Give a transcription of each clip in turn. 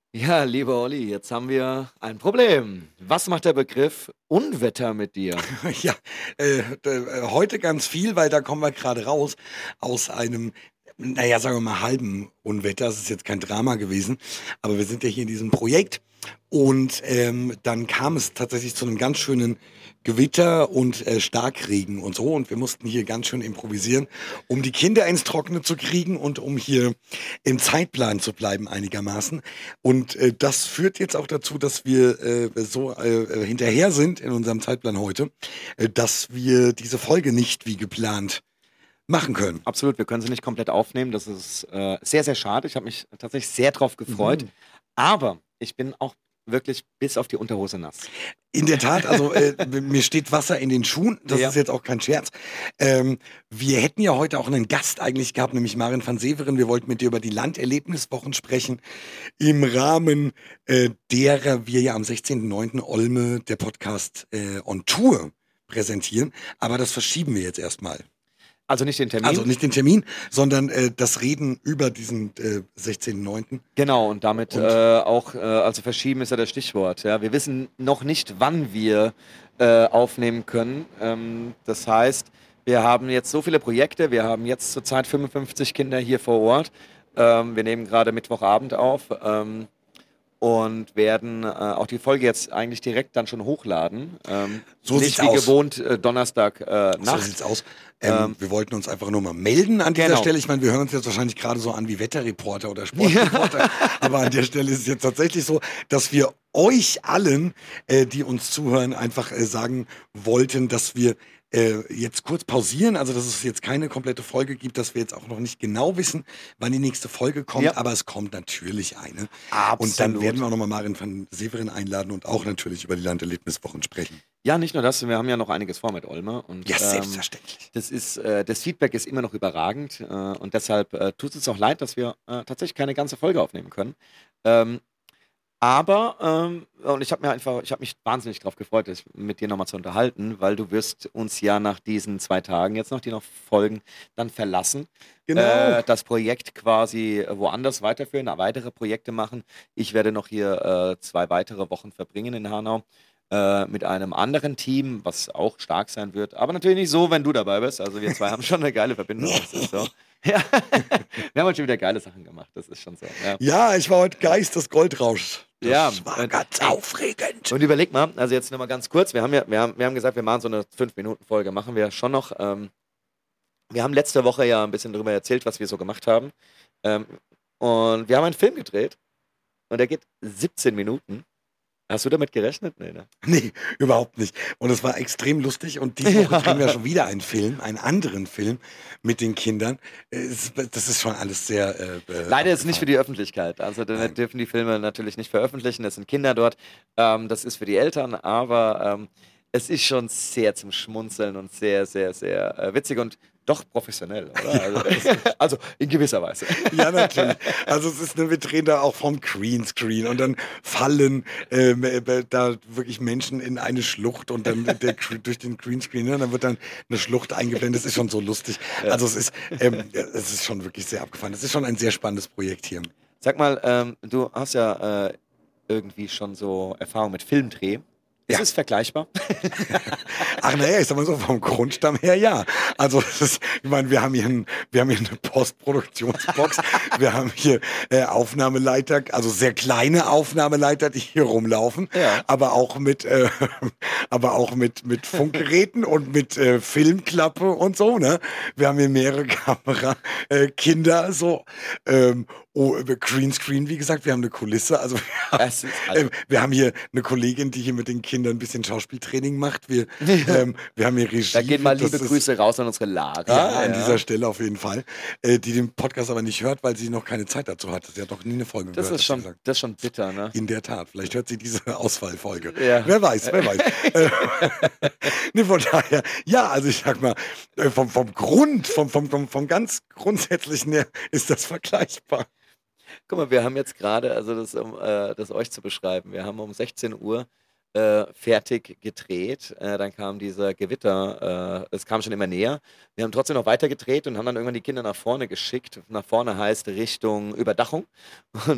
Ja, lieber Olli, jetzt haben wir ein Problem. Was macht der Begriff Unwetter mit dir? Ja, heute ganz viel, weil da kommen wir gerade raus aus einem, naja, sagen wir mal, halben Unwetter. Es ist jetzt kein Drama gewesen, aber wir sind ja hier in diesem Projekt und dann kam es tatsächlich zu einem ganz schönen Gewitter und Starkregen und so und wir mussten hier ganz schön improvisieren, um die Kinder ins Trockene zu kriegen und um hier im Zeitplan zu bleiben einigermaßen. Und das führt jetzt auch dazu, dass wir so hinterher sind in unserem Zeitplan heute, dass wir diese Folge nicht wie geplant machen können. Absolut, wir können sie nicht komplett aufnehmen. Das ist sehr, sehr schade. Ich habe mich tatsächlich sehr drauf gefreut. Mhm. Aber ich bin auch wirklich bis auf die Unterhose nass. In der Tat, also mir steht Wasser in den Schuhen, das Ja. ist jetzt auch kein Scherz. Wir hätten ja heute auch einen Gast eigentlich gehabt, nämlich Maren van Severen. Wir wollten mit dir über die Landerlebniswochen sprechen, im Rahmen derer wir ja am 16.09. Olme, der Podcast on Tour präsentieren. Aber das verschieben wir jetzt erstmal. Also nicht den Also Termin. nicht den Termin, sondern das Reden über diesen 16.09. Genau, und damit Und auch, also verschieben ist ja das Stichwort. Ja. Wir wissen noch nicht, wann wir aufnehmen können. Das heißt, wir haben jetzt so viele Projekte. Wir haben jetzt zurzeit 55 Kinder hier vor Ort. Wir nehmen gerade Mittwochabend auf. Und werden auch die Folge jetzt eigentlich direkt dann schon hochladen. so Nicht sieht's wie aus. gewohnt Donnerstag So Nacht. sieht's aus. Ähm, Wir wollten uns einfach nur mal melden an dieser genau. Stelle. Ich meine, wir hören uns jetzt wahrscheinlich gerade so an wie Wetterreporter oder Sportreporter. Aber an der Stelle ist es jetzt tatsächlich so, dass wir euch allen, die uns zuhören, einfach sagen wollten, dass wir jetzt kurz pausieren. Also, dass es jetzt keine komplette Folge gibt, dass wir jetzt auch noch nicht genau wissen, wann die nächste Folge kommt. Ja. Aber es kommt natürlich eine. Absolut. Und dann werden wir auch nochmal Maren van Severen einladen und auch natürlich über die Landerlebniswochen sprechen. Ja, nicht nur das, wir haben ja noch einiges vor mit Olme. Und, Ja, selbstverständlich. das Feedback ist immer noch überragend. Und deshalb tut es auch leid, dass wir tatsächlich keine ganze Folge aufnehmen können. Und ich habe mich wahnsinnig darauf gefreut, mit dir nochmal zu unterhalten, weil du wirst uns ja nach diesen 2 Tagen jetzt noch, die noch folgen, dann verlassen. Genau. Das Projekt quasi woanders weiterführen, weitere Projekte machen. Ich werde noch hier 2 weitere Wochen verbringen in Hanau mit einem anderen Team, was auch stark sein wird. Aber natürlich nicht so, wenn du dabei bist. Also wir zwei haben schon eine geile Verbindung. Das ist so. Ja. Wir haben heute schon wieder geile Sachen gemacht. Das ist schon so. Ja. Ja, ich war heute Geist des Goldrauschs. Das Ja, war ganz aufregend. Und überleg mal, also jetzt nochmal ganz kurz, wir haben gesagt, wir machen so eine 5-Minuten-Folge, machen wir schon noch. Wir haben letzte Woche ja ein bisschen darüber erzählt, was wir so gemacht haben. Ähm, und wir haben einen Film gedreht und der geht 17 Minuten. Hast du damit gerechnet? Nee, ne? Nee, überhaupt nicht. Und es war extrem lustig. Und diese Woche drehen wir schon wieder einen Film, einen anderen Film mit den Kindern. Das ist schon alles sehr. Leider ist es nicht für abgefahren. die Öffentlichkeit. Also wir Nein. dürfen die Filme natürlich nicht veröffentlichen. Es sind Kinder dort. Das ist für die Eltern, aber es ist schon sehr zum Schmunzeln und sehr, sehr, sehr witzig und doch professionell, oder? Also in gewisser Weise. Ja, natürlich. Also es ist, wir drehen da auch vom Greenscreen und dann fallen da wirklich Menschen in eine Schlucht und dann durch den Greenscreen, ne, dann wird dann eine Schlucht eingeblendet. Das ist schon so lustig. Ja. Also es ist schon wirklich sehr abgefahren. Es ist schon ein sehr spannendes Projekt hier. Sag mal, du hast ja irgendwie schon so Erfahrung mit Filmdreh. Ist Ja. es vergleichbar? Ach naja, ich sag mal so, vom Grundstamm her ja. Also ich meine, wir haben hier eine Postproduktionsbox, wir haben hier Aufnahmeleiter, also sehr kleine Aufnahmeleiter, die hier rumlaufen, Ja. aber auch mit Funkgeräten und mit Filmklappe und so, ne? Wir haben hier mehrere Kinder, so, Greenscreen, wie gesagt, wir haben eine Kulisse, also Es ist, also, wir haben hier eine Kollegin, die hier mit den Kindern ein bisschen Schauspieltraining macht. Wir haben hier Regie. da gehen mal das liebe ist- Grüße raus an unsere Lara. Ja, an dieser Stelle auf jeden Fall. Die den Podcast aber nicht hört, weil sie noch keine Zeit dazu hat. Sie hat noch nie eine Folge Das gehört. ist hat sie gesagt. das ist schon bitter, ne? In der Tat. Vielleicht hört sie diese Auswahlfolge. Ja. Wer weiß, wer weiß. Nee, von daher, ja, also ich sag mal, vom ganz Grundsätzlichen her ist das vergleichbar. Guck mal, wir haben jetzt gerade, also um das euch zu beschreiben, wir haben um 16 Uhr fertig gedreht. Dann kam dieser Gewitter, es kam schon immer näher. Wir haben trotzdem noch weiter gedreht und haben dann irgendwann die Kinder nach vorne geschickt. Nach vorne heißt Richtung Überdachung. Und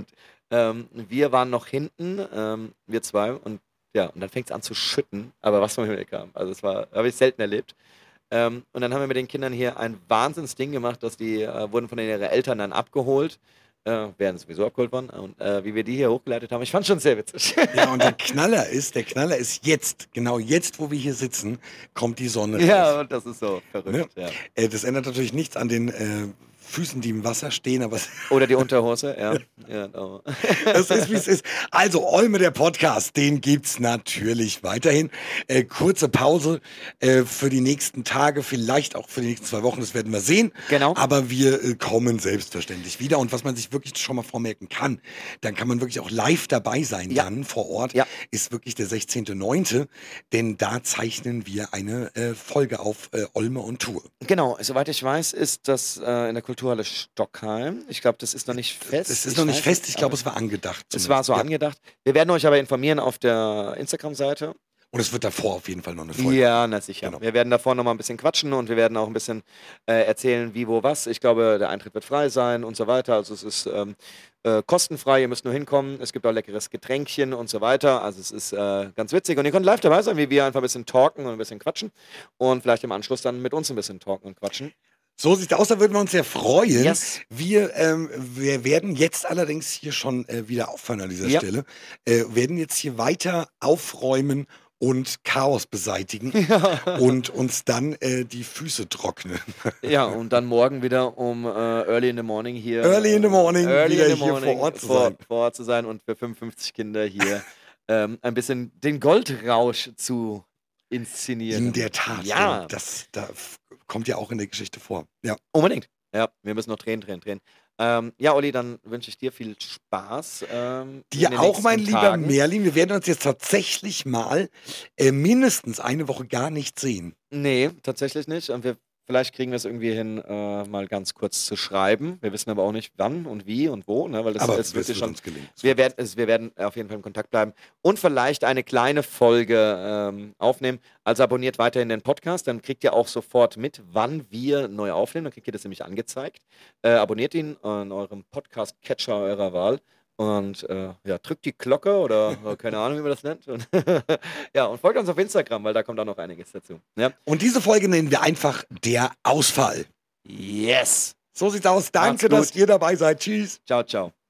Wir waren noch hinten, wir zwei, und ja, und dann fängt es an zu schütten, aber was vom Himmel kam. Also das habe ich selten erlebt. Und dann haben wir mit den Kindern hier ein Wahnsinnsding gemacht, dass die wurden von ihren Eltern dann abgeholt, werden sowieso abgeholt worden. Und wie wir die hier hochgeleitet haben, ich fand schon sehr witzig. Ja, und der Knaller ist jetzt, genau jetzt, wo wir hier sitzen, kommt die Sonne raus. Ja, und das ist so verrückt. Ne? Ja. Das ändert natürlich nichts an den Füßen, die im Wasser stehen, aber Oder die Unterhose, ja. Ja, genau. das ist, wie es ist. Also, Olme, der Podcast, den gibt's natürlich weiterhin. Kurze Pause für die nächsten Tage, vielleicht auch für die nächsten 2 Wochen, das werden wir sehen. Genau. Aber wir kommen selbstverständlich wieder. Und was man sich wirklich schon mal vormerken kann, dann kann man wirklich auch live dabei sein dann vor Ort, ist wirklich der 16.09., denn da zeichnen wir eine Folge auf Olme und Tour. Genau, soweit ich weiß, ist das in der Kulturhalle Stockheim. Ich glaube, das ist noch nicht fest. Das ist noch nicht fest, ich glaube, es war angedacht. Es war so angedacht. Wir werden euch aber informieren auf der Instagram-Seite. Und es wird davor auf jeden Fall noch eine Folge. Ja, na sicher. Genau. Wir werden davor noch mal ein bisschen quatschen und wir werden auch ein bisschen erzählen, wie, wo, was. Ich glaube, der Eintritt wird frei sein und so weiter. Also es ist kostenfrei, ihr müsst nur hinkommen. Es gibt auch leckeres Getränkchen und so weiter. Also es ist ganz witzig. Und ihr könnt live dabei sein, wie wir einfach ein bisschen talken und ein bisschen quatschen. Und vielleicht im Anschluss dann mit uns ein bisschen talken und quatschen. So sieht es aus, da würden wir uns sehr freuen. Yes. Wir werden jetzt allerdings hier schon wieder aufhören an dieser Stelle. Werden jetzt hier weiter aufräumen und Chaos beseitigen und uns dann die Füße trocknen. Ja, und dann morgen wieder um early in the morning hier. Early in the morning wieder hier vor Ort zu sein. Vor Ort zu sein und für 55 Kinder hier ein bisschen den Goldrausch zu inszenieren. In der Tat. Ja. Da kommt ja auch in der Geschichte vor. Ja. Unbedingt. Ja, wir müssen noch drehen. Ja, Olli, dann wünsche ich dir viel Spaß. Dir auch, mein lieber Merlin. Wir werden uns jetzt tatsächlich mal mindestens eine Woche gar nicht sehen. Nee, tatsächlich nicht. Und vielleicht kriegen wir es irgendwie hin, mal ganz kurz zu schreiben. Wir wissen aber auch nicht, wann und wie und wo, ne? Weil das aber ist wirklich schon. Uns gelingen. Wir werden auf jeden Fall in Kontakt bleiben und vielleicht eine kleine Folge aufnehmen. Also abonniert weiterhin den Podcast, dann kriegt ihr auch sofort mit, wann wir neu aufnehmen. Dann kriegt ihr das nämlich angezeigt. Abonniert ihn in eurem Podcast-Catcher eurer Wahl. Und drückt die Glocke oder keine Ahnung, wie man das nennt. Und, und folgt uns auf Instagram, weil da kommt auch noch einiges dazu. Ja? Und diese Folge nennen wir einfach der Ausfall. Yes! So sieht's aus. Danke, dass ihr dabei seid. Tschüss. Ciao, ciao.